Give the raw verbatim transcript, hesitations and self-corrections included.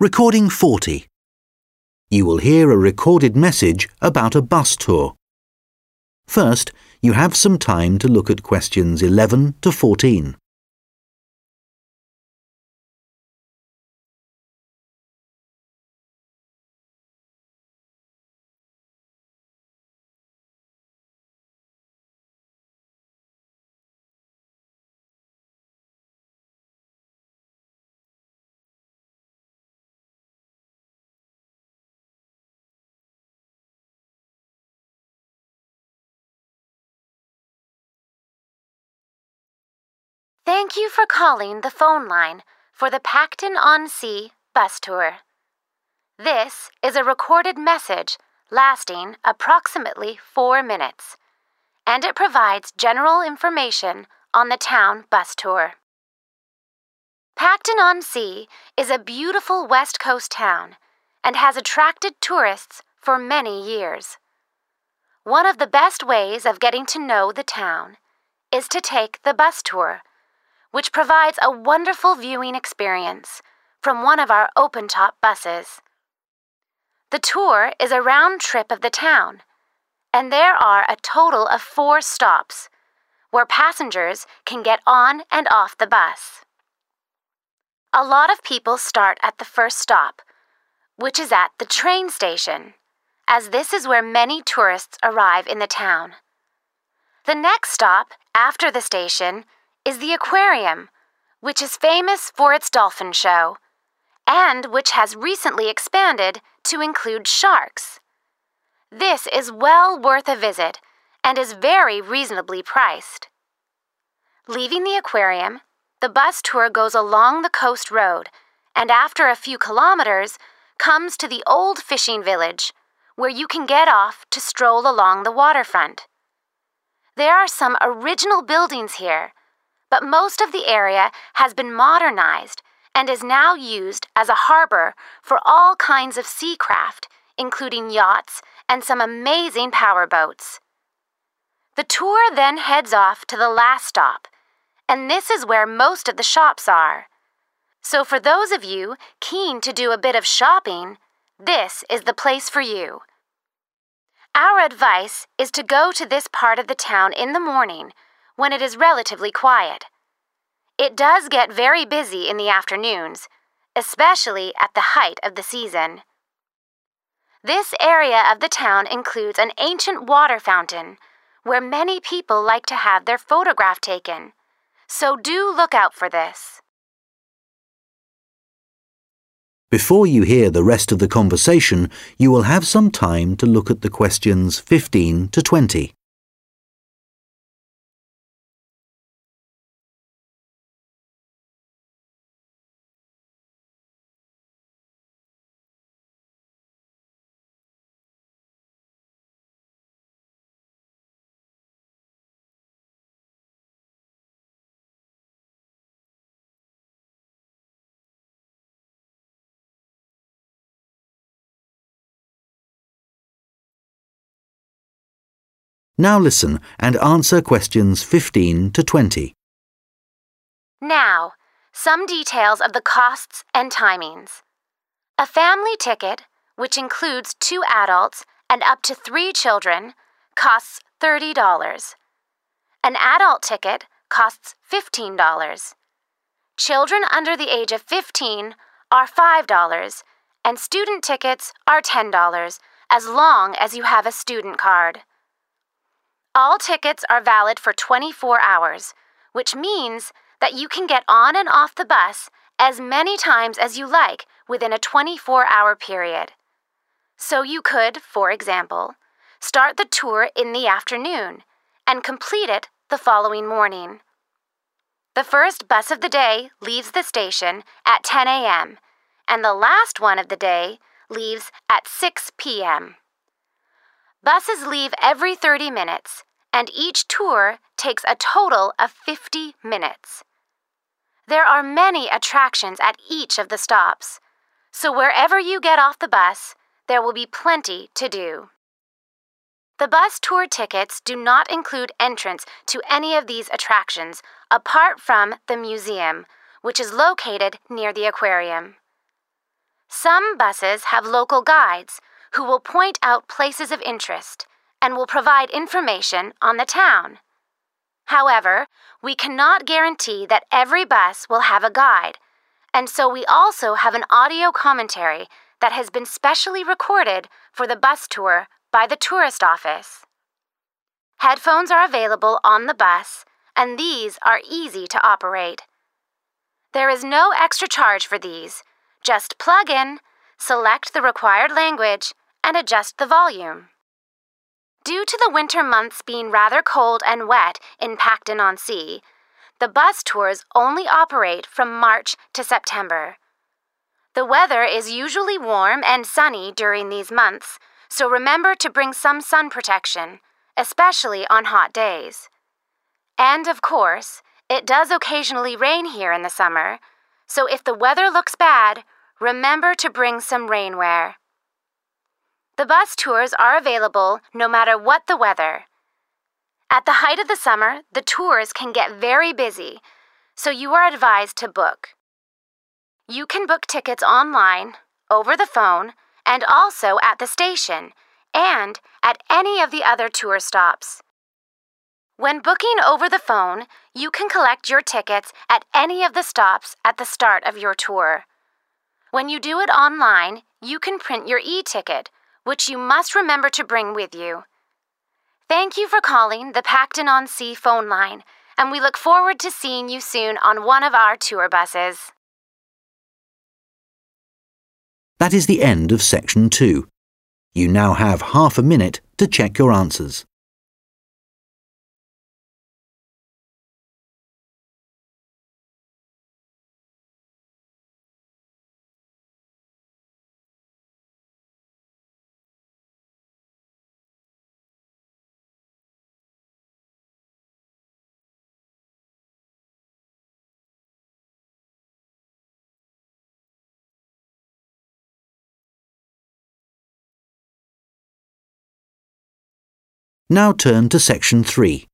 Recording forty. You will hear a recorded message about a bus tour. First, you have some time to look at questions eleven to fourteen. Thank you for calling the phone line for the Pacton-on-Sea bus tour. This is a recorded message lasting approximately four minutes, and it provides general information on the town bus tour. Pacton-on-Sea is a beautiful West Coast town and has attracted tourists for many years. One of the best ways of getting to know the town is to take the bus tour, which provides a wonderful viewing experience from one of our open-top buses. The tour is a round trip of the town, and there are a total of four stops where passengers can get on and off the bus. A lot of people start at the first stop, which is at the train station, as this is where many tourists arrive in the town. The next stop after the station is the aquarium, which is famous for its dolphin show, and which has recently expanded to include sharks. This is well worth a visit and is very reasonably priced. Leaving the aquarium, the bus tour goes along the coast road and after a few kilometers comes to the old fishing village, where you can get off to stroll along the waterfront. There are some original buildings here, but most of the area has been modernized and is now used as a harbor for all kinds of sea craft, including yachts and some amazing powerboats. The tour then heads off to the last stop, and this is where most of the shops are. So for those of you keen to do a bit of shopping, this is the place for you. Our advice is to go to this part of the town in the morning when it is relatively quiet. It does get very busy in the afternoons, especially at the height of the season. This area of the town includes an ancient water fountain where many people like to have their photograph taken, so do look out for this. Before you hear the rest of the conversation, you will have some time to look at the questions fifteen to twenty. Now listen and answer questions fifteen to twenty. Now, some details of the costs and timings. A family ticket, which includes two adults and up to three children, costs thirty dollars. An adult ticket costs fifteen dollars. Children under the age of fifteen are five dollars, and student tickets are ten dollars, as long as you have a student card. All tickets are valid for twenty-four hours, which means that you can get on and off the bus as many times as you like within a twenty-four hour period. So you could, for example, start the tour in the afternoon and complete it the following morning. The first bus of the day leaves the station at ten a m, and the last one of the day leaves at six p m Buses leave every thirty minutes, and each tour takes a total of fifty minutes. There are many attractions at each of the stops, so wherever you get off the bus, there will be plenty to do. The bus tour tickets do not include entrance to any of these attractions apart from the museum, which is located near the aquarium. Some buses have local guides who will point out places of interest and will provide information on the town. However, we cannot guarantee that every bus will have a guide, and so we also have an audio commentary that has been specially recorded for the bus tour by the tourist office. Headphones are available on the bus, and these are easy to operate. There is no extra charge for these. Just plug in, select the required language, and adjust the volume. Due to the winter months being rather cold and wet in Pacton-on-Sea, the bus tours only operate from March to September. The weather is usually warm and sunny during these months, so remember to bring some sun protection, especially on hot days. And of course, it does occasionally rain here in the summer, so if the weather looks bad, remember to bring some rainwear. The bus tours are available no matter what the weather. At the height of the summer, the tours can get very busy, so you are advised to book. You can book tickets online, over the phone, and also at the station, and at any of the other tour stops. When booking over the phone, you can collect your tickets at any of the stops at the start of your tour. When you do it online, you can print your e-ticket, which you must remember to bring with you. Thank you for calling the Pacton-on-Sea phone line, and we look forward to seeing you soon on one of our tour buses. That is the end of section two. You now have half a minute to check your answers. Now turn to section three.